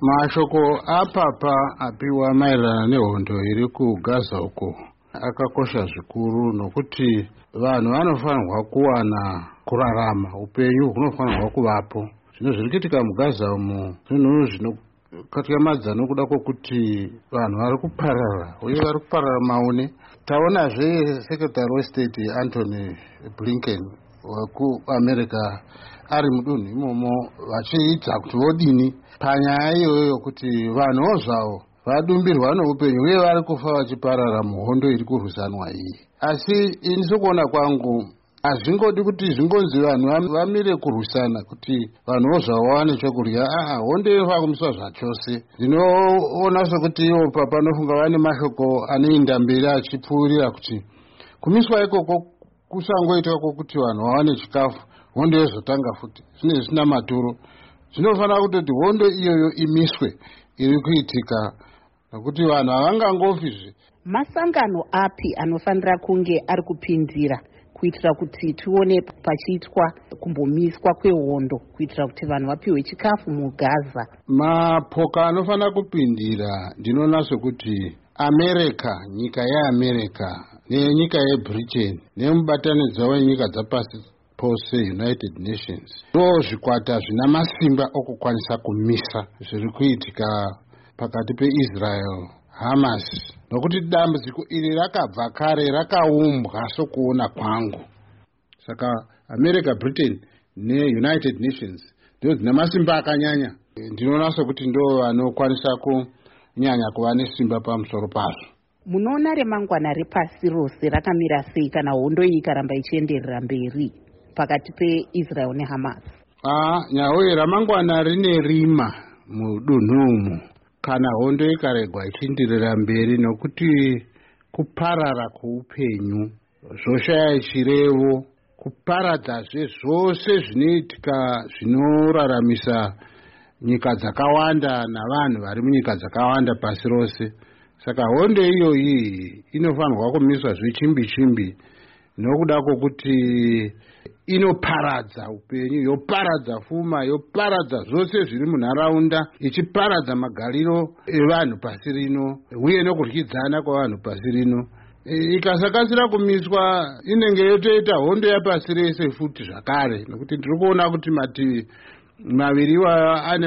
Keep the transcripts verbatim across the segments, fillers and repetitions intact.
Mashoko apapa apiwa maererano nehondo iri kuGaza uko akakosha zvikuru, nokuti vanhu vanofanirwa kuwana kurarama, upenyu hunofanirwa kuvapo. Zvino zviri kuitika muGaza umo zvinhu zvinokatyamadza nokuda kwokuti vanhu vari kuparara, uye vari kuparara maone. Taonazve Secretary weState Anthony Blinken wekuAmerica ari mudunhu imomo vachiita kuti vodini panyaya iyoyo kuti vanhuwo zvavo vadumbirwa neupenyu uye vari kufa vachiparara muhondo iri kurwisanwa iyi. Asi ini sokuona kwangu hazvingodi kuti zvingonzi vanhu vamire kurwisana kuti vanhuwo zvavo vawane chokudya. Aa, hondo inofanira kumiswa zvachose. Ndinoona sokuti ivo panofunga vane mashoko anoenda mberi achipfuurira kuti kumiswa ikoko kusangoitwa kuti vanhu vawane chikafu, hondo yozotanga futi. Zvinenge zvisina maturo. Zvinofanira kutoti hondo iyoyo imiswe iri kuitika, nokuti vanhu havangangofizve. Masangano api anofanira kunge ari kupindira kuitira kuti tione pachiitwa kumbomiswa kwehondo kuitira kuti vanhu vapiwe chikafu muGaza? Mapoka anofanira kupindira ndinoona sokuti America, nyika yeAmerica nenyika yeBritain nemubatanidzwa wenyika dzapasi pose United Nations ndo zvikwata zvina masimba okukwanisa kumisa zviri kuitika pakati peIsrael Hamas, nokuti dambudziko iri rakabva kare rakaumbwa sokuona kwangu. Saka America, Britain neUnited Nations ndo dzina masimba akanyanya. Ndinoona sokuti ndo vanokwanisa kunyanya kuva nesimba pamusoro pazvo. Munoona remangwana repasi rose rakamira sei kana hondo iyi ikaramba ichienderera mberi pakati peIsrael neHamas? Ah, nyawe ramangwana rine rima mudunhu umu kana hondo ikaregwa ichienderera mberi, nokuti kuparara kweupenyu zvoshaya chirevo, kuparadzazve zvose zvinoitika zvinoraramisa nyika dzakawanda navanhu vari munyika dzakawanda pasi rose. Saka hondo iyoyi inofanirwa kumiswa zvechimbi chimbi nokuda kwokuti inoparadza upenyu, yoparadza pfuma, yoparadza zvose zviri munharaunda, ichiparadza magariro evanhu pasi rino uye nokudyidzana kwavanhu pasi rino. Ikasakasira kumiswa inenge yotoita hondo yapasi rese futi zvakare, nokuti tiri kuona kuti mativi maviri ane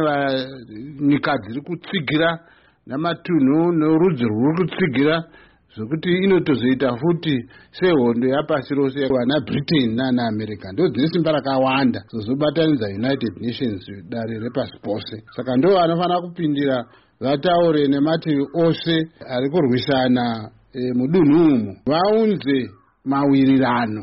nyika dziri kutsigira namatunhu norudzi rwuri kutsigira, zvokuti inotozoita futi sehondo yapasi rose. Vana Britain nana America ndo dzine simba rakawanda zozobatanidza United Nations dare repasi pose. Saka ndo vanofanira kupindira vataure nemativi ose ari kurwisana e, mudunhu umu vaunze mawirirano.